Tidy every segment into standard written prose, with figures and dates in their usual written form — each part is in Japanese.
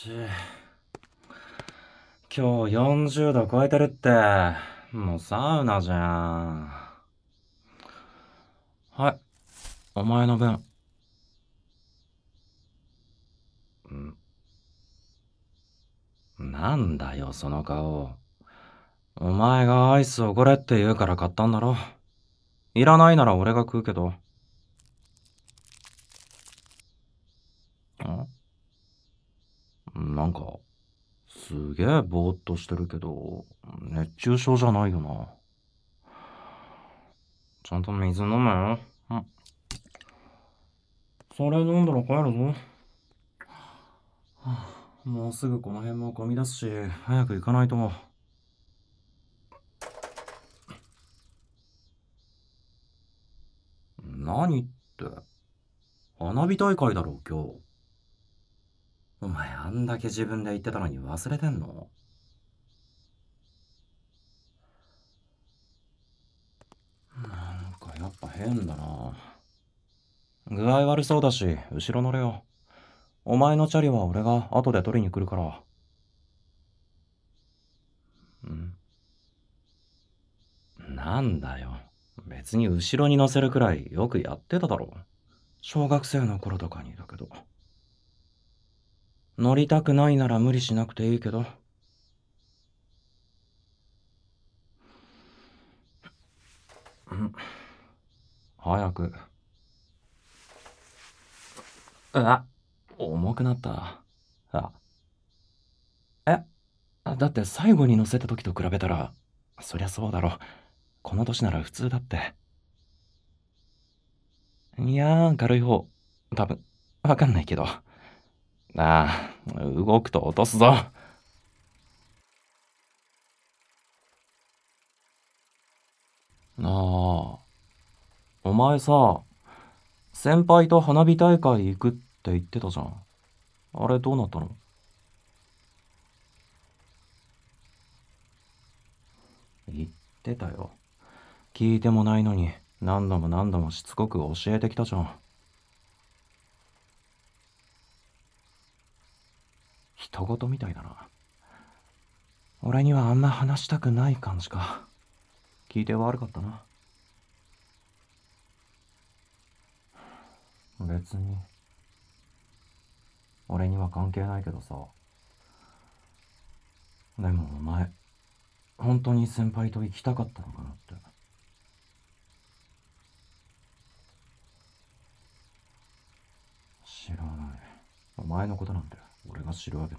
し。今日40度超えてるって。もうサウナじゃん。はい、お前の分。なんだよ、その顔。お前がアイスおごれって言うから買ったんだろ。いらないなら俺が食うけど。なんか、すげえぼーっとしてるけど、熱中症じゃないよな。ちゃんと水飲めよ。それ飲んだら帰るぞ。もうすぐこの辺も混み出すし、早く行かないと。何って、花火大会だろ、今日。お前あんだけ自分で言ってたのに忘れてんの？なんかやっぱ変だな。具合悪そうだし、後ろ乗れよ。お前のチャリは俺が後で取りに来るから。なんだよ。別に後ろに乗せるくらいよくやってただろ。小学生の頃とかにだけど。乗りたくないなら無理しなくていいけど。早く。重くなった。あ、え、だって最後に乗せた時と比べたら、そりゃそうだろ。この年なら普通だって。いやー、軽い方。多分、わかんないけど。動くと落とすぞ。お前さ、先輩と花火大会行くって言ってたじゃん。あれどうなったの？言ってたよ。聞いてもないのに、何度も何度もしつこく教えてきたじゃん。人事みたいだな。俺にはあんま話したくない感じか。聞いて悪かったな。別に、俺には関係ないけどさ。でもお前、本当に先輩と行きたかったのかなって。知らない。お前のことなんて俺が知るわけない。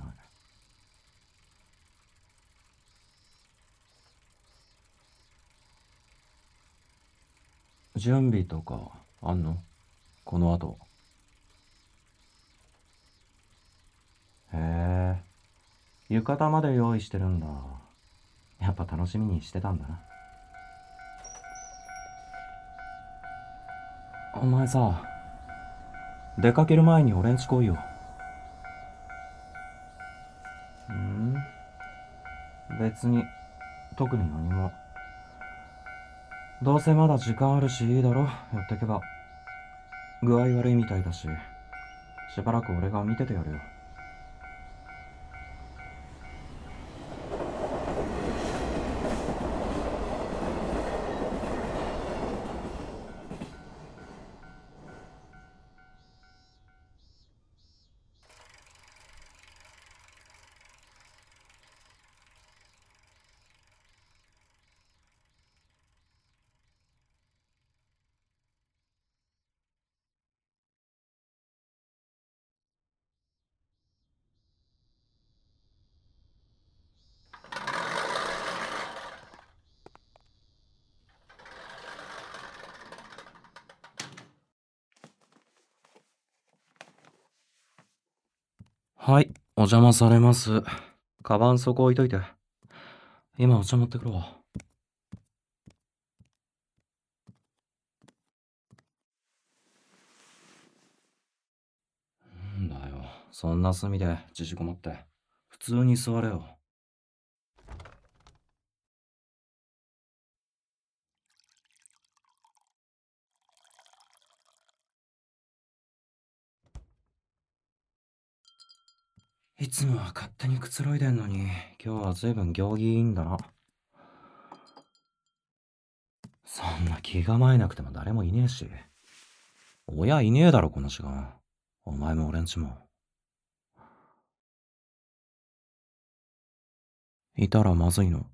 準備とかあんの？この後。へえ、浴衣まで用意してるんだ。やっぱ楽しみにしてたんだな。お前さ、出かける前に俺んち来いよ。別に、特に何も。どうせまだ時間あるしいいだろ、寄ってけば。具合悪いみたいだし、しばらく俺が見ててやるよ。はい、お邪魔されます。カバンそこ置いといて。今お茶持ってくるわ。んだよ、そんな隅で縮こまって。普通に座れよ。 いつもは勝手にくつろいでんのに、今日は随分行儀いいんだな。そんな気構えなくても誰もいねえし。親いねえだろ、この時間。お前も俺んちも。いたらまずいの？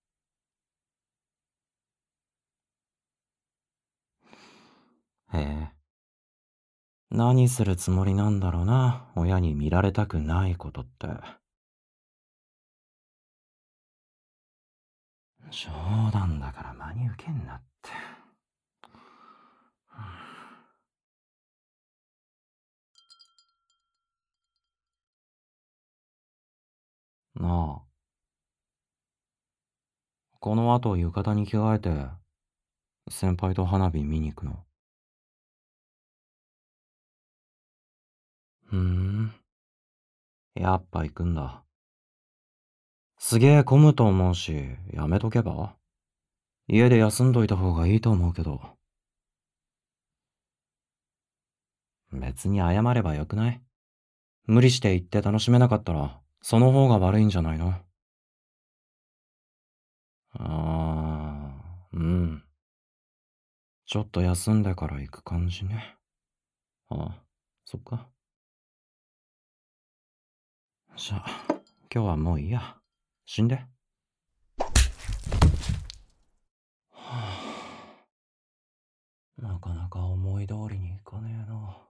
へえ。何するつもりなんだろうな、親に見られたくないことって。冗談だから真に受けんなって。なあ、この後浴衣に着替えて、先輩と花火見に行くの？ふーん、やっぱ行くんだ。すげえ混むと思うし、やめとけば？家で休んどいた方がいいと思うけど。別に謝ればよくない？無理して行って楽しめなかったら、その方が悪いんじゃないの？うん。ちょっと休んでから行く感じね。ああ、そっか。じゃあ、今日はもういいや。死んで。はあ、なかなか思い通りにいかねえな。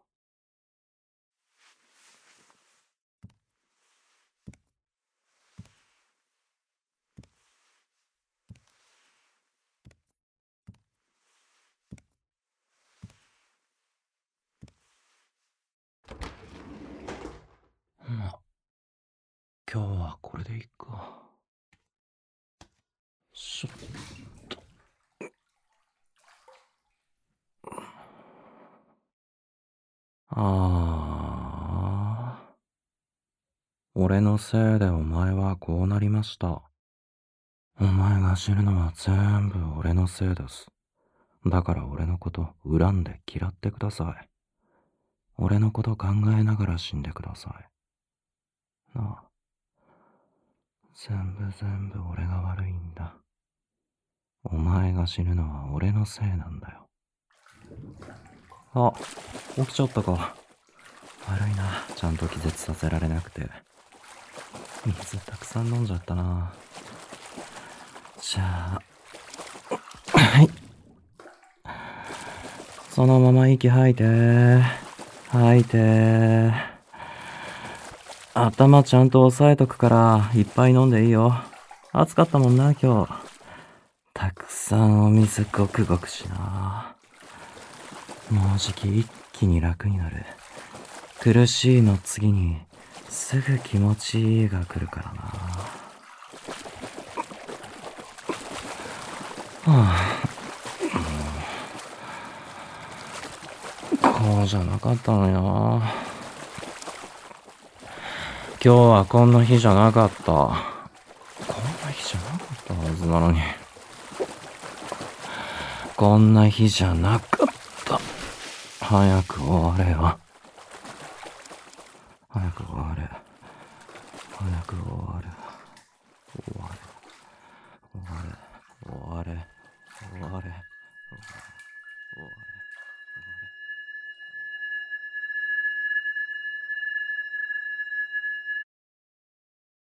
まあ、今日はこれでいいか。しょっと。ああ。俺のせいでお前はこうなりました。お前が死ぬのは全部俺のせいです。だから俺のこと恨んで嫌ってください。俺のこと考えながら死んでください。なあ。全部俺が悪いんだ。お前が死ぬのは俺のせいなんだよ。あ、起きちゃったか。悪いな、ちゃんと気絶させられなくて。水たくさん飲んじゃったな。じゃあ、はい。そのまま息吐いて。吐いて。頭ちゃんと押さえとくから、いっぱい飲んでいいよ。暑かったもんな、今日。たくさんお水ごくごくしな。もうじき一気に楽になる。苦しいの次に、すぐ気持ちいいが来るからな。はあ、こうじゃなかったのにな。今日はこんな日じゃなかった。こんな日じゃなかったはずなのに。こんな日じゃなかった。早く終われよ。早く終われ。早く終われ。